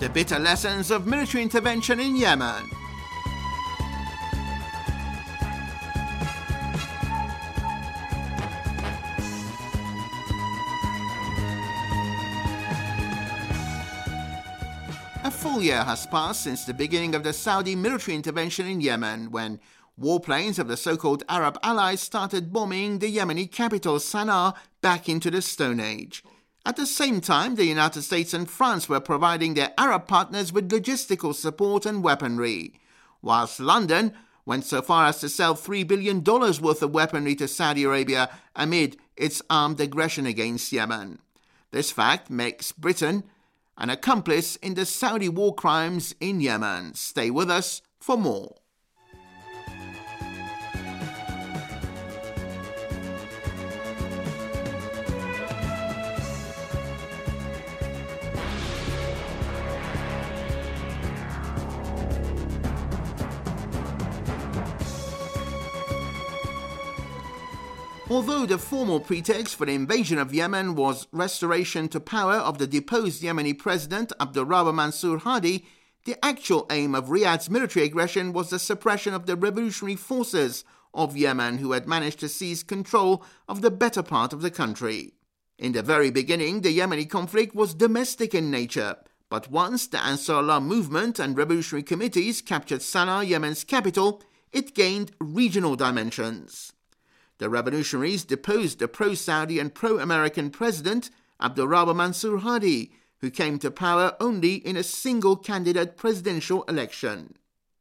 The bitter lessons of military intervention in Yemen. A full year has passed since the beginning of the Saudi military intervention in Yemen, when warplanes of the so-called Arab allies started bombing the Yemeni capital Sana'a back into the Stone Age. At the same time, the United States and France were providing their Arab partners with logistical support and weaponry, whilst London went so far as to sell $3 billion worth of weaponry to Saudi Arabia amid its armed aggression against Yemen. This fact makes Britain an accomplice in the Saudi war crimes in Yemen. Stay with us for more. Although the formal pretext for the invasion of Yemen was restoration to power of the deposed Yemeni president Abdurrahman Mansur Hadi, the actual aim of Riyadh's military aggression was the suppression of the revolutionary forces of Yemen, who had managed to seize control of the better part of the country. In the very beginning, the Yemeni conflict was domestic in nature, but once the Ansarullah movement and revolutionary committees captured Sana'a, Yemen's capital, it gained regional dimensions. The revolutionaries deposed the pro-Saudi and pro-American president Abdurrahman Mansur Hadi, who came to power only in a single-candidate presidential election.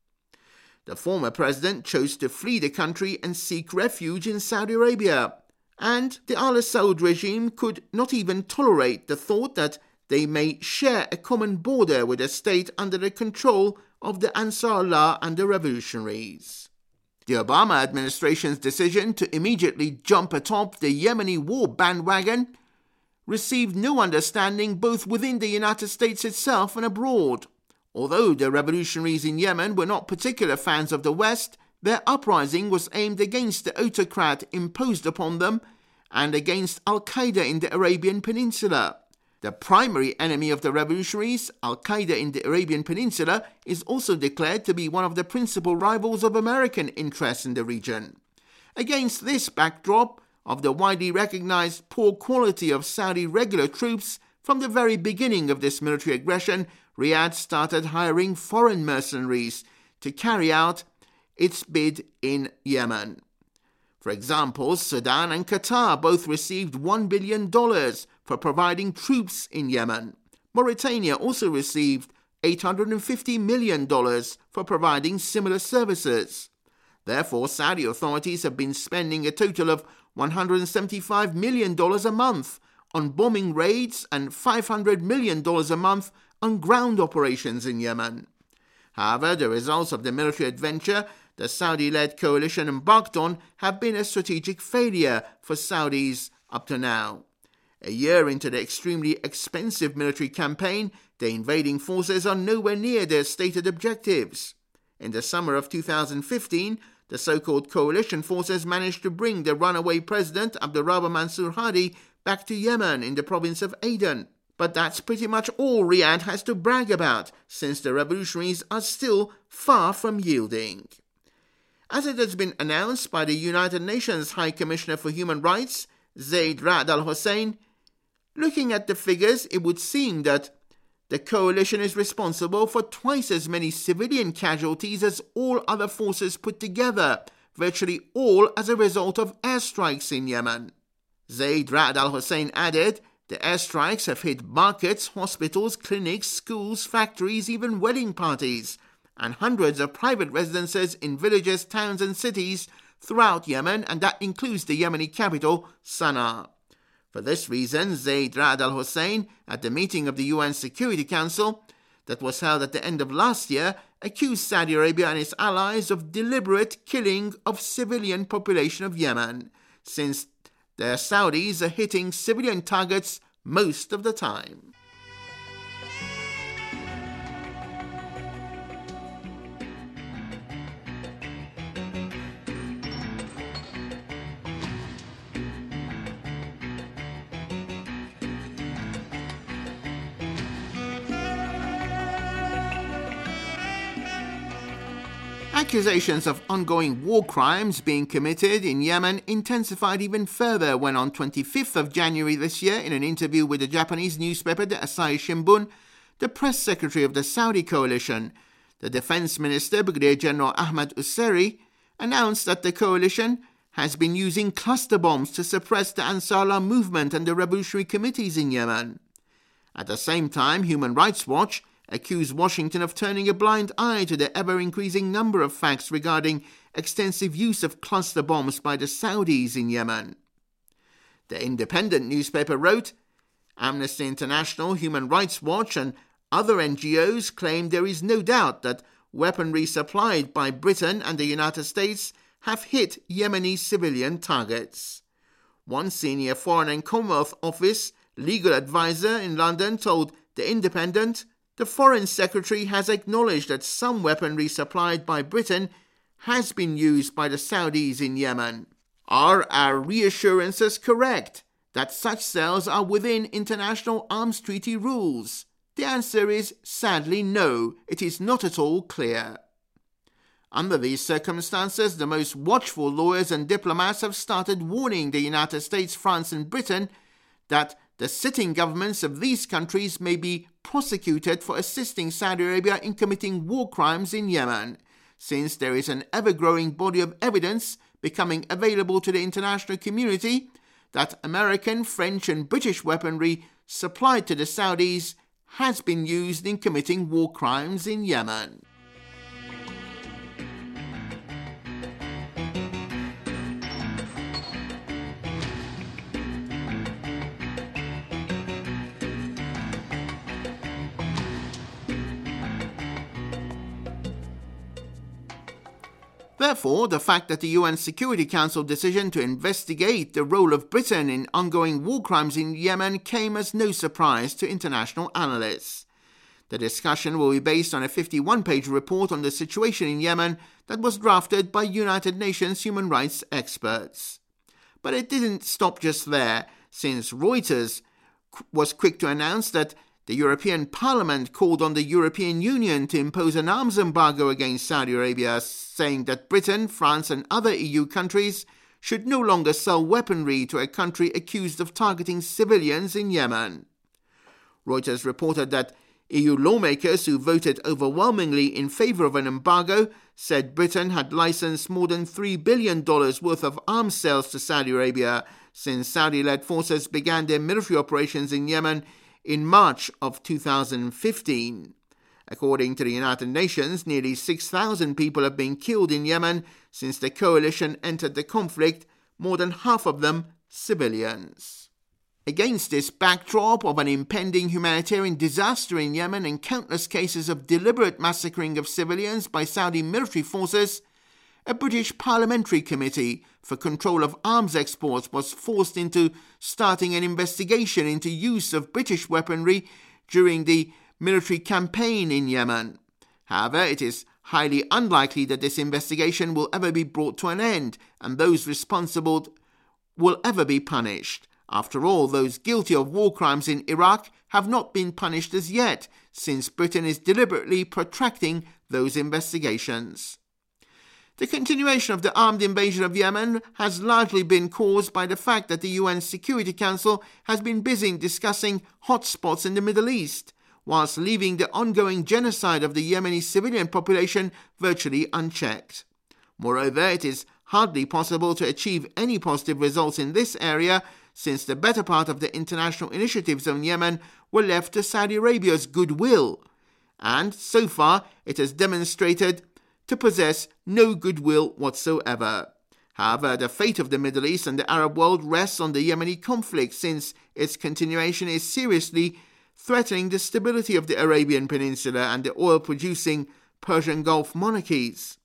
The former president chose to flee the country and seek refuge in Saudi Arabia, and the Al Saud regime could not even tolerate the thought that they may share a common border with a state under the control of the Ansarullah and the revolutionaries. The Obama administration's decision to immediately jump atop the Yemeni war bandwagon received no understanding both within the United States itself and abroad. Although the revolutionaries in Yemen were not particular fans of the West, their uprising was aimed against the autocrat imposed upon them and against Al-Qaeda in the Arabian Peninsula. The primary enemy of the revolutionaries, Al-Qaeda in the Arabian Peninsula, is also declared to be one of the principal rivals of American interests in the region. Against this backdrop of the widely recognized poor quality of Saudi regular troops, from the very beginning of this military aggression, Riyadh started hiring foreign mercenaries to carry out its bid in Yemen. For example, Sudan and Qatar both received $1 billion for providing troops in Yemen. Mauritania also received $850 million for providing similar services. Therefore, Saudi authorities have been spending a total of $175 million a month on bombing raids and $500 million a month on ground operations in Yemen. However, the results of the military adventure the Saudi-led coalition embarked on have been a strategic failure for Saudis up to now. A year into the extremely expensive military campaign, the invading forces are nowhere near their stated objectives. In the summer of 2015, the so-called coalition forces managed to bring the runaway president Abdurrahman Mansur Hadi back to Yemen in the province of Aden. But that's pretty much all Riyadh has to brag about, since the revolutionaries are still far from yielding. As it has been announced by the United Nations High Commissioner for Human Rights, Zeid Ra'ad al-Hussein, looking at the figures, it would seem that the coalition is responsible for twice as many civilian casualties as all other forces put together, virtually all as a result of airstrikes in Yemen. Zeid Ra'ad al-Hussein added, the airstrikes have hit markets, hospitals, clinics, schools, factories, even wedding parties, and hundreds of private residences in villages, towns and cities throughout Yemen, and that includes the Yemeni capital, Sana'a. For this reason, Zeid Ra'ad al-Hussein, at the meeting of the UN Security Council that was held at the end of last year, accused Saudi Arabia and its allies of deliberate killing of civilian population of Yemen, since the Saudis are hitting civilian targets most of the time. Accusations of ongoing war crimes being committed in Yemen intensified even further when on 25th of January this year, in an interview with the Japanese newspaper the Asahi Shimbun, the press secretary of the Saudi coalition, the defense minister Brigadier General Ahmad Usseiri, announced that the coalition has been using cluster bombs to suppress the Ansarullah movement and the revolutionary committees in Yemen. At the same time, Human Rights Watch accused Washington of turning a blind eye to the ever-increasing number of facts regarding extensive use of cluster bombs by the Saudis in Yemen. The Independent newspaper wrote, Amnesty International, Human Rights Watch and other NGOs claim there is no doubt that weaponry supplied by Britain and the United States have hit Yemeni civilian targets. One senior Foreign and Commonwealth Office legal advisor in London told The Independent, the Foreign Secretary has acknowledged that some weaponry supplied by Britain has been used by the Saudis in Yemen. Are our reassurances correct that such sales are within international arms treaty rules? The answer is sadly no, it is not at all clear. Under these circumstances, the most watchful lawyers and diplomats have started warning the United States, France and Britain that the sitting governments of these countries may be prosecuted for assisting Saudi Arabia in committing war crimes in Yemen, since there is an ever-growing body of evidence becoming available to the international community that American, French and British weaponry supplied to the Saudis has been used in committing war crimes in Yemen. Therefore, the fact that the UN Security Council decision to investigate the role of Britain in ongoing war crimes in Yemen came as no surprise to international analysts. The discussion will be based on a 51-page report on the situation in Yemen that was drafted by United Nations human rights experts. But it didn't stop just there, since Reuters was quick to announce that the European Parliament called on the European Union to impose an arms embargo against Saudi Arabia, saying that Britain, France and other EU countries should no longer sell weaponry to a country accused of targeting civilians in Yemen. Reuters reported that EU lawmakers who voted overwhelmingly in favour of an embargo said Britain had licensed more than $3 billion worth of arms sales to Saudi Arabia since Saudi-led forces began their military operations in Yemen in March of 2015. According to the United Nations, nearly 6,000 people have been killed in Yemen since the coalition entered the conflict, more than half of them civilians. Against this backdrop of an impending humanitarian disaster in Yemen and countless cases of deliberate massacring of civilians by Saudi military forces, a British parliamentary committee for control of arms exports was forced into starting an investigation into use of British weaponry during the military campaign in Yemen. However, it is highly unlikely that this investigation will ever be brought to an end and those responsible will ever be punished. After all, those guilty of war crimes in Iraq have not been punished as yet, since Britain is deliberately protracting those investigations. The continuation of the armed invasion of Yemen has largely been caused by the fact that the UN Security Council has been busy discussing hotspots in the Middle East, whilst leaving the ongoing genocide of the Yemeni civilian population virtually unchecked. Moreover, it is hardly possible to achieve any positive results in this area, since the better part of the international initiatives on Yemen were left to Saudi Arabia's goodwill, and so far it has demonstrated to possess no goodwill whatsoever. However, the fate of the Middle East and the Arab world rests on the Yemeni conflict, since its continuation is seriously threatening the stability of the Arabian Peninsula and the oil-producing Persian Gulf monarchies.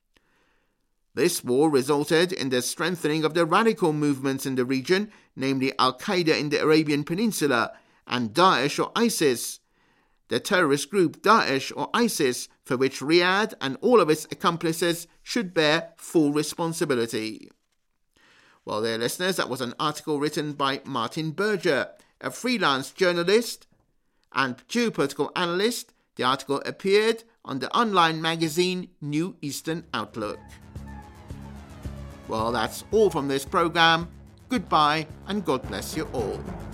This war resulted in the strengthening of the radical movements in the region, namely Al-Qaeda in the Arabian Peninsula and Daesh or ISIS, the terrorist group Daesh or ISIS, for which Riyadh and all of its accomplices should bear full responsibility. Well, dear listeners, that was an article written by Martin Berger, a freelance journalist and geopolitical analyst The article appeared on the online magazine New Eastern Outlook. Well, that's all from this program. Goodbye and God bless you all.